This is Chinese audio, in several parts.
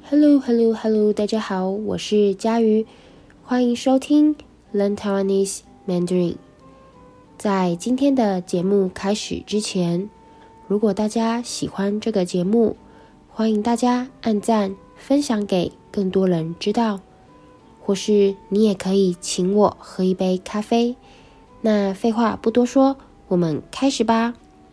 Hello，大家好，我是佳瑜，欢迎收听 Learn Taiwanese Mandarin。在今天的节目开始之前，如果大家喜欢这个节目，欢迎大家按赞、分享给更多人知道，或是你也可以请我喝一杯咖啡。那废话不多说，我们开始吧。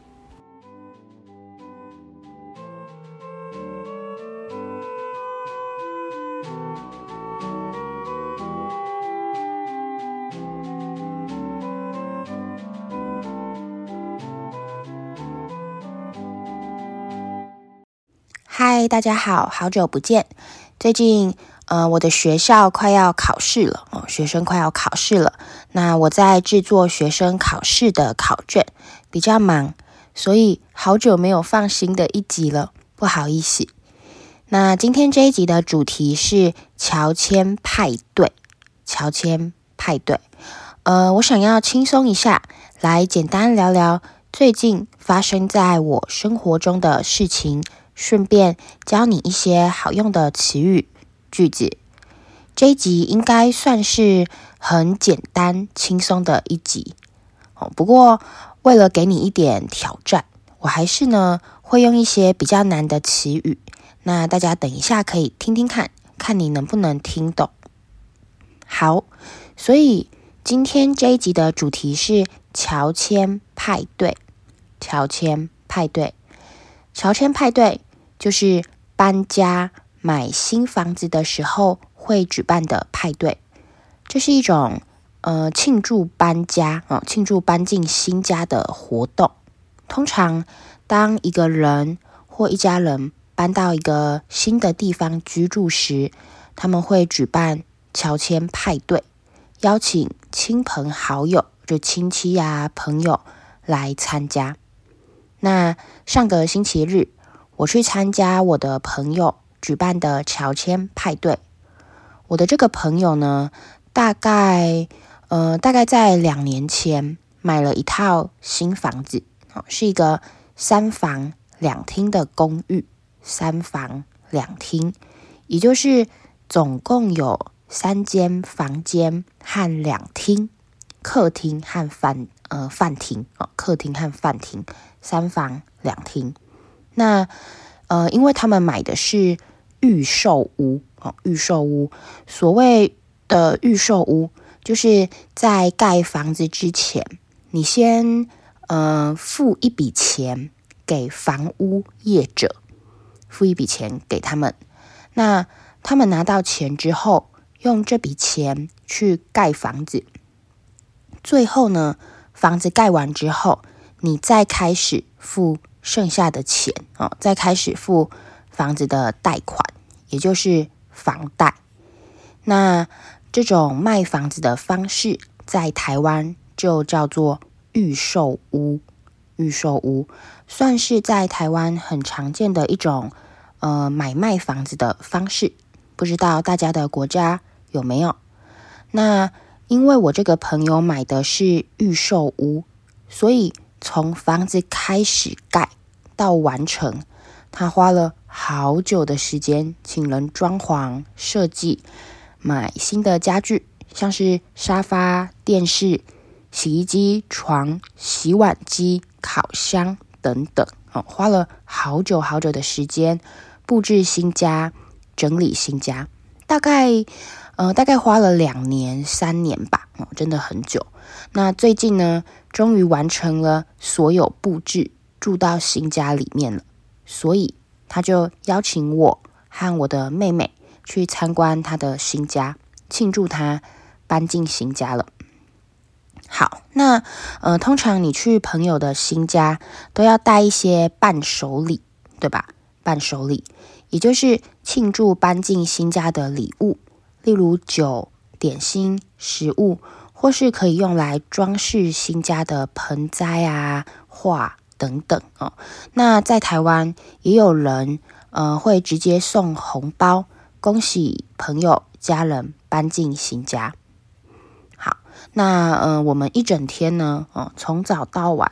嗨，大家好，好久不见。最近我的学校快要考试了学生快要考试了。那我在制作学生考试的考卷，比较忙，所以好久没有放新的一集了，不好意思。那今天这一集的主题是乔迁派对。乔迁派对，我想要轻松一下，来简单聊聊最近发生在我生活中的事情。顺便教你一些好用的词语、句子。这一集应该算是很简单、轻松的一集。不过为了给你一点挑战，我还是会用一些比较难的词语。那大家等一下可以听听看，看你能不能听懂。好，所以今天这一集的主题是乔迁派对。乔迁派对。乔迁派对就是搬家、买新房子的时候会举办的派对。这是一种庆祝搬家庆祝搬进新家的活动。通常当一个人或一家人搬到一个新的地方居住时，他们会举办乔迁派对，邀请亲朋好友，就亲戚啊、朋友来参加。那上个星期日，我去参加我的朋友举办的乔迁派对。我的这个朋友呢，大概在2年前买了一套新房子，是一个3房2厅的公寓，3房2厅，也就是总共有3间房间和2厅，客厅和饭厅，客厅和饭厅，3房2厅。那因为他们买的是预售屋，预售屋。所谓的预售屋，就是在盖房子之前，你先付一笔钱给房屋业者，付一笔钱给他们。那他们拿到钱之后，用这笔钱去盖房子。最后呢，房子盖完之后，你再开始付剩下的钱再开始付房子的贷款，也就是房贷。那这种卖房子的方式在台湾就叫做预售屋。预售屋算是在台湾很常见的一种买卖房子的方式，不知道大家的国家有没有？那因为我这个朋友买的是预售屋，所以从房子开始盖到完成，他花了好久的时间，请人装潢、设计，买新的家具，像是沙发、电视、洗衣机、床、洗碗机、烤箱等等，花了好久的时间布置新家、整理新家，大概花了2年、3年吧，真的很久。那最近呢，终于完成了所有布置，住到新家里面了，所以他就邀请我和我的妹妹去参观他的新家，庆祝他搬进新家了。好，那通常你去朋友的新家都要带一些伴手礼，对吧？伴手礼也就是庆祝搬进新家的礼物，例如酒、点心、食物，或是可以用来装饰新家的盆栽啊、画等等那在台湾也有人会直接送红包，恭喜朋友家人搬进新家。好，那我们一整天呢从早到晚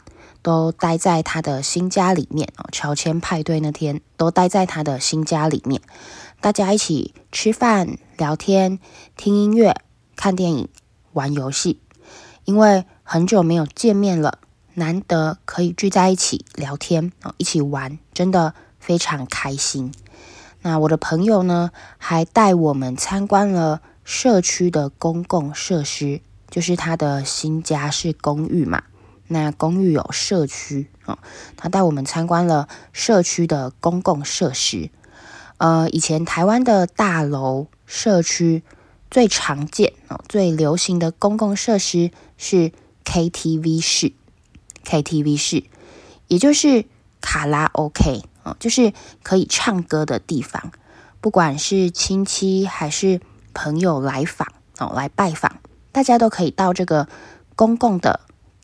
都待在他的新家里面乔迁派对那天都待在他的新家里面，大家一起吃饭、聊天、听音乐、看电影、玩游戏。因为很久没有见面了，难得可以聚在一起聊天一起玩，真的非常开心。那我的朋友呢，还带我们参观了社区的公共设施，就是他的新家是公寓嘛，那公寓有社区他带我们参观了社区的公共设施。以前台湾的大楼社区最常见最流行的公共设施是 KTV 室，也就是卡拉 OK就是可以唱歌的地方，不管是亲戚还是朋友来拜访，大家都可以到这个公共的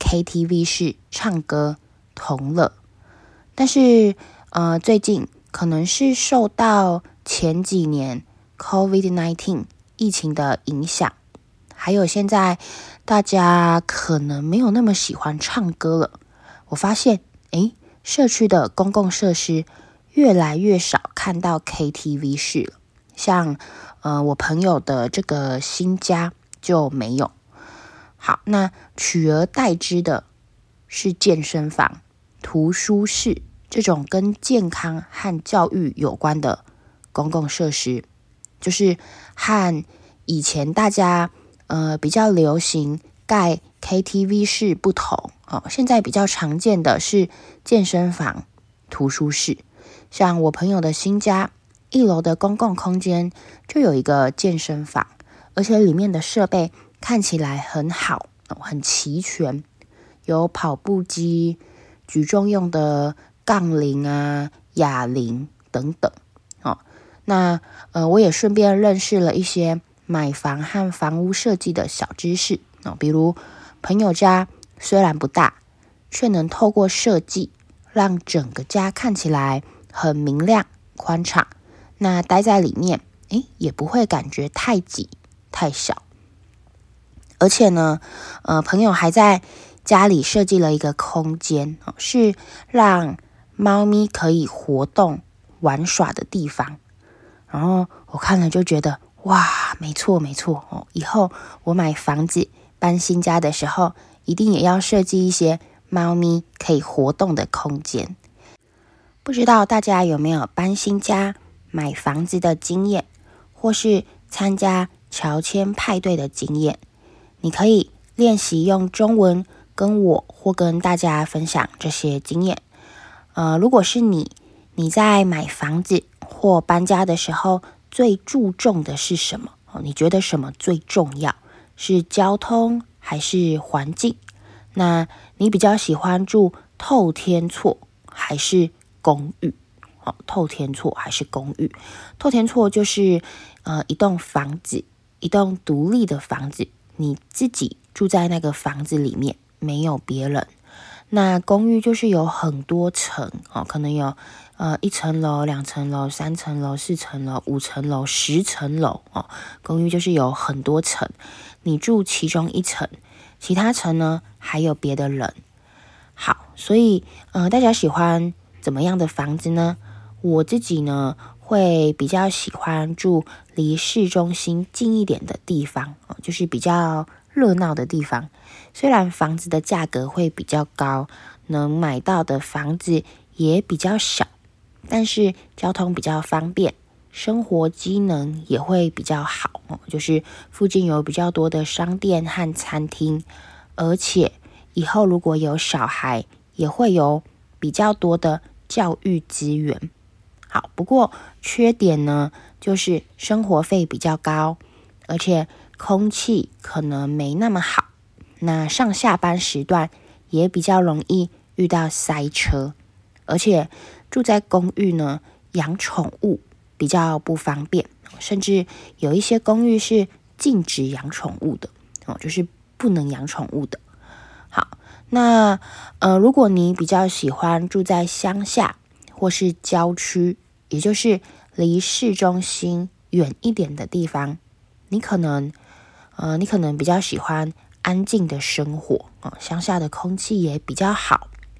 KTV 室唱歌同乐。但是最近可能是受到前几年 COVID-19 疫情的影响，还有现在大家可能没有那么喜欢唱歌了，我发现社区的公共设施越来越少看到 KTV 室了，像我朋友的这个新家就没有。好，那取而代之的是健身房、图书室这种跟健康和教育有关的公共设施，就是和以前大家比较流行盖 KTV 室不同现在比较常见的是健身房、图书室。像我朋友的新家1楼的公共空间就有一个健身房，而且里面的设备看起来很好很齐全，有跑步机、举重用的杠铃啊、哑铃等等那我也顺便认识了一些买房和房屋设计的小知识比如朋友家虽然不大，却能透过设计让整个家看起来很明亮宽敞，那待在里面也不会感觉太挤太小。而且呢朋友还在家里设计了一个空间是让猫咪可以活动玩耍的地方。然后我看了就觉得哇，没错以后我买房子搬新家的时候，一定也要设计一些猫咪可以活动的空间。不知道大家有没有搬新家、买房子的经验，或是参加乔迁派对的经验？你可以练习用中文跟我或跟大家分享这些经验。如果是你在买房子或搬家的时候，最注重的是什么？你觉得什么最重要？是交通还是环境？那你比较喜欢住透天厝还是公寓？透天厝还是公寓？透天厝就是一栋房子，一栋独立的房子，你自己住在那个房子里面，没有别人。那公寓就是有很多层可能有1层楼、2层楼、3层楼、4层楼、5层楼、10层楼公寓就是有很多层，你住其中一层，其他层呢还有别的人。好，所以大家喜欢怎么样的房子呢？我自己呢会比较喜欢住离市中心近一点的地方就是比较热闹的地方。虽然房子的价格会比较高，能买到的房子也比较少，但是交通比较方便，生活机能也会比较好就是附近有比较多的商店和餐厅，而且以后如果有小孩，也会有比较多的教育资源。好，不过缺点呢，就是生活费比较高，而且空气可能没那么好。那上下班时段也比较容易遇到塞车，而且住在公寓呢，养宠物比较不方便，甚至有一些公寓是禁止养宠物的就是不能养宠物的。好，那如果你比较喜欢住在乡下或是郊区，也就是离市中心远一点的地方，你可能比较喜欢安静的生活乡下的空气也比较好，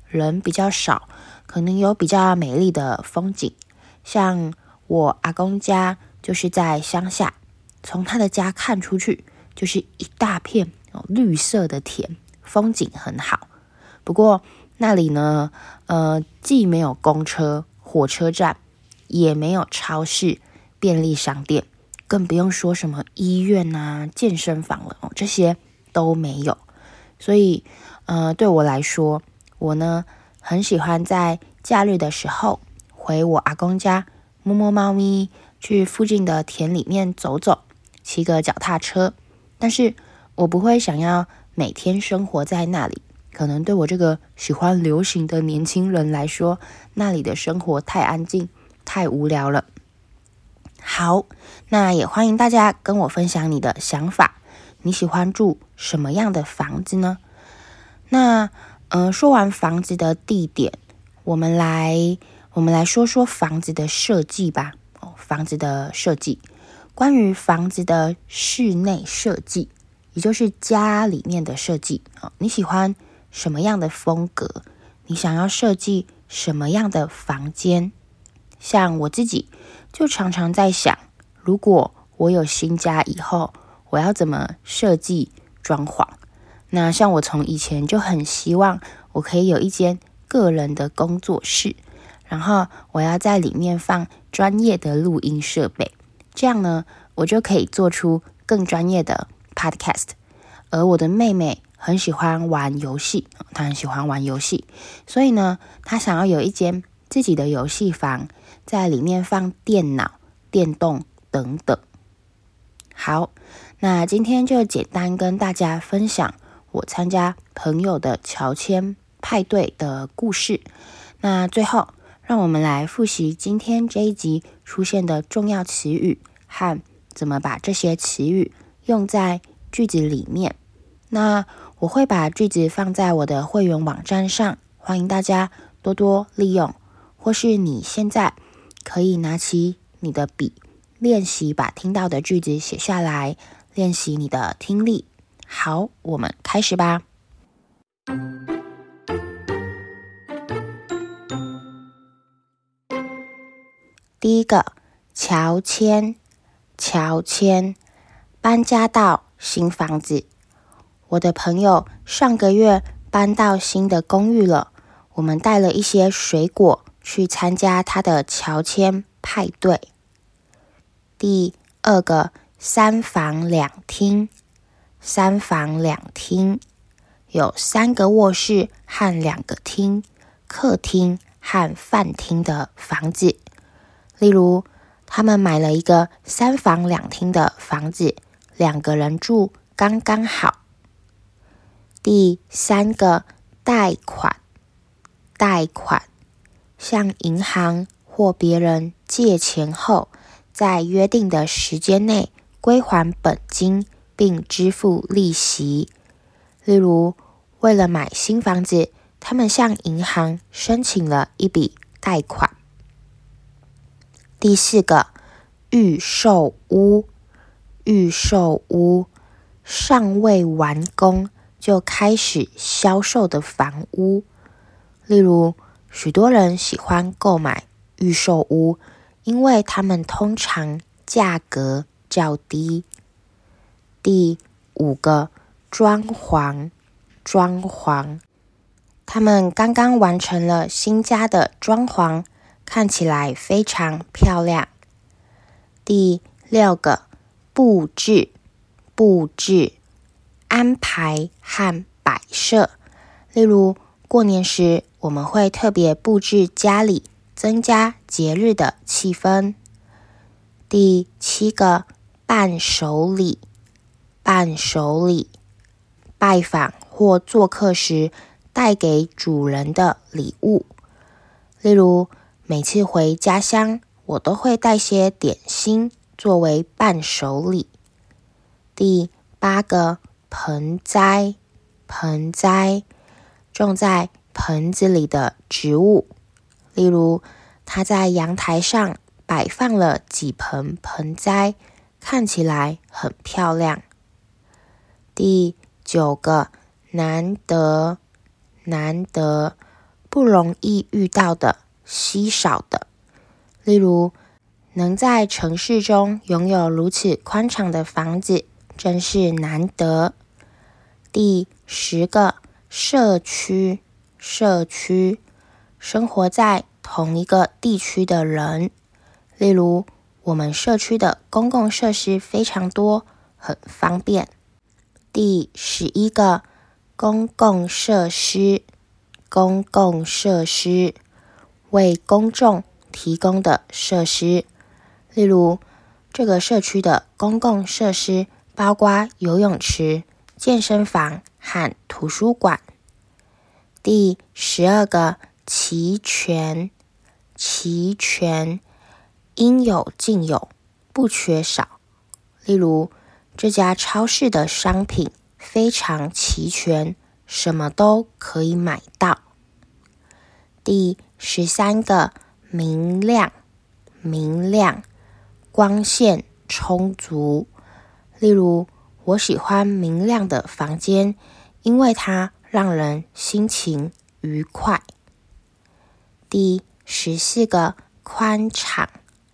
人比较少，可能有比较美丽的风景。像我阿公家就是在乡下，从他的家看出去就是一大片绿色的田，风景很好。不过那里呢，既没有公车、火车站，也没有超市、便利商店，更不用说什么医院啊、健身房了这些都没有。所以，对我来说，我呢很喜欢在假日的时候回我阿公家摸摸猫咪，去附近的田里面走走，骑个脚踏车。但是我不会想要每天生活在那里，可能对我这个喜欢流行的年轻人来说，那里的生活太安静，太无聊了。好，那也欢迎大家跟我分享你的想法，你喜欢住什么样的房子呢？那说完房子的地点，我们来说说房子的设计吧。房子的设计，关于房子的室内设计，也就是家里面的设计，你喜欢什么样的风格？你想要设计什么样的房间？像我自己就常常在想，如果我有新家以后，我要怎么设计装潢？那像我从以前就很希望我可以有一间个人的工作室，然后我要在里面放专业的录音设备，这样呢，我就可以做出更专业的 podcast。而我的妹妹很喜欢玩游戏，她很喜欢玩游戏，所以呢，她想要有一间自己的游戏房，在里面放电脑、电动等等。好，那今天就简单跟大家分享我参加朋友的乔迁派对的故事。那最后，让我们来复习今天这一集出现的重要词语和怎么把这些词语用在句子里面。那我会把句子放在我的会员网站上，欢迎大家多多利用，或是你现在可以拿起你的笔，练习把听到的句子写下来，练习你的听力。好，我们开始吧。第一个，乔迁，搬家到新房子。我的朋友上个月搬到新的公寓了，我们带了一些水果去参加他的乔迁派对。第二个，三房两厅，有3个卧室和2个厅，客厅和饭厅的房子。例如，他们买了一个3房2厅的房子，2个人住刚刚好。第三个，贷款，向银行或别人借钱后，在约定的时间内归还本金并支付利息。例如，为了买新房子，他们向银行申请了一笔贷款。第4个，预售屋，尚未完工就开始销售的房屋。例如，许多人喜欢购买预售屋，因为它们通常价格较低。第5个，装潢，他们刚刚完成了新家的装潢，看起来非常漂亮。第6个，布置，安排和摆设。例如，过年时我们会特别布置家里，增加节日的气氛。第7个，伴手礼，拜访或做客时带给主人的礼物。例如，每次回家乡，我都会带些点心作为伴手礼。第8个，盆栽，种在盆子里的植物。例如，他在阳台上摆放了几盆盆栽，看起来很漂亮。第9个，难得， 不容易遇到的、稀少的。例如，能在城市中拥有如此宽敞的房子，真是难得。第10个，社区，生活在同一个地区的人。例如，我们社区的公共设施非常多，很方便。第11个，公共设施，为公众提供的设施。例如，这个社区的公共设施包括游泳池、健身房和图书馆。第12个，齐全，应有尽有，不缺少。例如，这家超市的商品非常齐全，什么都可以买到。第13个，明亮，光线充足。例如，我喜欢明亮的房间，因为它让人心情愉快。第14个，宽敞，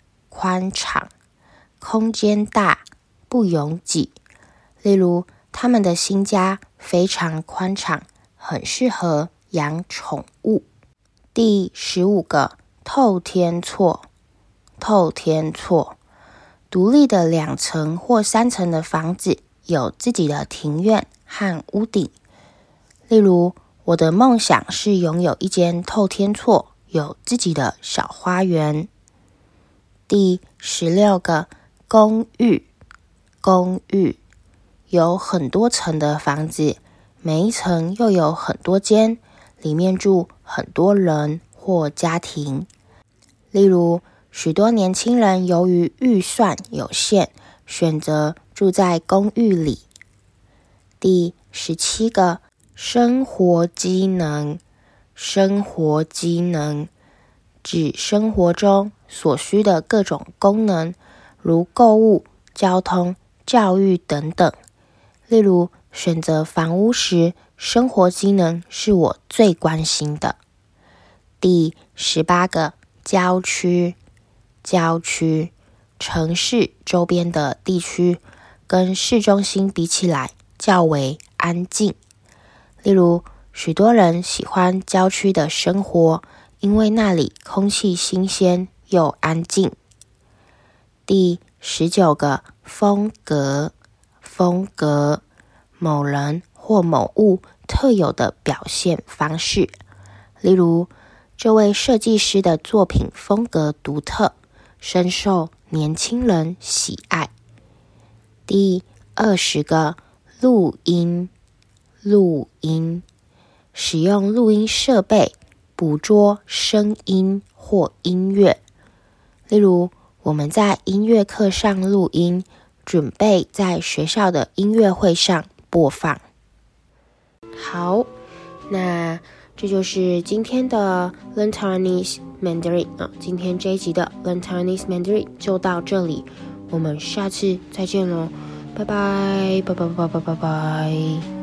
空间大，不拥挤。例如，他们的新家非常宽敞，很适合养宠物。第15个，透天厝，独立的2层或3层的房子，有自己的庭院和屋顶。例如，我的梦想是拥有一间透天厝，有自己的小花园。第16个，公寓，有很多层的房子，每一层又有很多间，里面住很多人或家庭。例如，许多年轻人由于预算有限，选择住在公寓里。第17个，生活机能，指生活中所需的各种功能，如购物、交通、教育等等。例如，选择房屋时，生活机能是我最关心的。第18个，郊区，城市周边的地区跟市中心比起来较为安静。例如，许多人喜欢郊区的生活，因为那里空气新鲜又安静。第19个，风格，某人或某物特有的表现方式。例如，这位设计师的作品风格独特，深受年轻人喜爱。第20个，录音，使用录音设备捕捉声音或音乐。例如，我们在音乐课上录音，准备在学校的音乐会上播放。好，那这就是今天的 Learn Taiwanese Mandarin 今天这一集的 Learn Taiwanese Mandarin 就到这里，我们下次再见咯，拜拜。